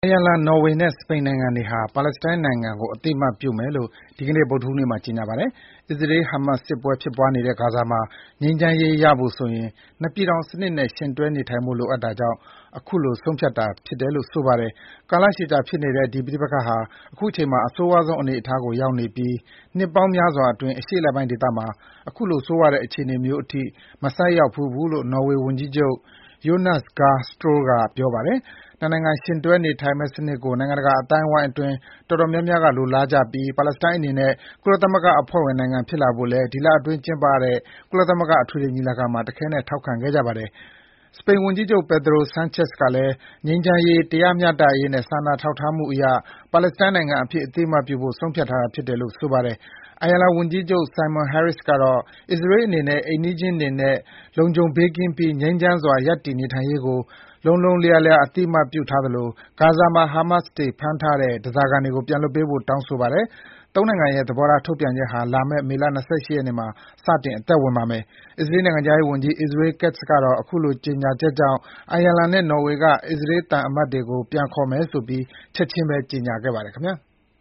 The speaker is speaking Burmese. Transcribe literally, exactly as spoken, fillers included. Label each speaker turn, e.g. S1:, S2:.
S1: အိုင်ယာလန်၊ နော်ဝေနဲ့ စပိန်နိုင်ငံတွေဟာ ပါလက်စတိုင်းနိုင်ငံကို အသိအမှတ်ပြုမယ်လို့ ဒီကနေ့ ဗုဒ္ဓဟူးနေ့မှာ ကြေညာပါတယ်။ အစ္စရေး-ဟာမတ်စ် စစ်ပွဲဖြစ်ပွားနေတဲ့ ဂါဇာမှာ ငြိမ်းချမ်းရေးရဖို့ဆိုရင် နှစ်ပြည်ထောင်စနစ်နဲ့ ယှဉ်တွဲနေထိုင်ဖို့ လိုအပ်တာကြောင့် အခုလို ဆုံးဖြတ်တာဖြစ်တယ်လို့ ဆိုပါတယ်။ ကာလရှည်ကြာဖြစ်နေတဲ့ ဒီပဋိပက္ခဟာ အခုချိန်မှာ အဆိုးရွားဆုံးအနေအထားကို ရောက်နေပြီး နှစ်ပေါင်းများစွာအတွင်း အရှေ့အလယ်ပိုင်းဒေသမှာ ခုလို ဆိုးရွားတဲ့အခြေအနေမျိုးအထိ မဆိုက်ရောက်ဖူးဘူးလို့ နော်ဝေဝန်ကြီးချုပ် Jonas Gahr Store က ပြောပါတယ်။ နှစ်နိုင်ငံယှဉ်တွဲနေထိုင်မယ့်စနစ်ကို နိုင်ငံတကာအသိုင်းအဝိုင်းအတွင်း တော်တော်များများက လိုလားကြပြီး ပါလက်စတိုင်းအနေနဲ့ ကုလသမဂ္ဂအဖွဲ့ဝင်နိုင်ငံဖြစ်လာဖို့လည်း ဒီလအတွင်းကျင်းပတဲ့ ကုလသမဂ္ဂအထွေထွေညီလာခံမှာ တခဲနက် ထောက်ခံခဲ့ကြပါတယ်။ စပိန်ဝန်ကြီးချုပ် Pedro Sanchez ကလည်း ငြိမ်းချမ်းရေး၊ တရားမျှတရေးနဲ့ စာနာထောက်ထားမှုအရ ပါလက်စတိုင်းနိုင်ငံအဖြစ် အသိအမှတ်ပြုဖို့ ဆုံးဖြတ်ထားတာဖြစ်တယ်လို့ ဆိုပါတယ်။ အိုင်ယာလန်ဝန်ကြီးချုပ် Simon Harris ကတော့ အစ္စရေးအနေနဲ့ အိမ်နီးချင်းတွေနဲ့ လုံခြုံဘေးကင်းပြီး ငြိမ်းချမ်းစွာ ရပ်တည်နေထိုင်ရေးကို လုံးလုံးလျားလျား အသိအမှတ်ပြုထားသလို ဂါဇာမှာ ဟာမတ်စ်တွေဖမ်းထားတဲ့ ဓားစာခံတွေကို ပြန်လွှတ်ပေးဖို့ တောင်းဆိုပါတယ်။ သုံးနိုင်ငံရဲ့ သဘောထားထုတ်ပြန်ချက်ဟာ လာမယ့် မေလ ၂၈ ရက်နေ့မှာ စတင်အသက်ဝင်ပါမယ်။ အစ္စရေးနိုင်ငံခြားရေးဝန်ကြီး Israel Katz ကတော့ အခုလို ကြေညာချက်ကြောင့် အိုင်ယာလန်နဲ့ နော်ဝေက အစ္စရေးသံအမတ်တွေကို ပြန်ခေါ်မယ်ဆိုပြီး ချက်ချင်းပဲ ကြေညာခဲ့ပါတယ်ခင်ဗျာ။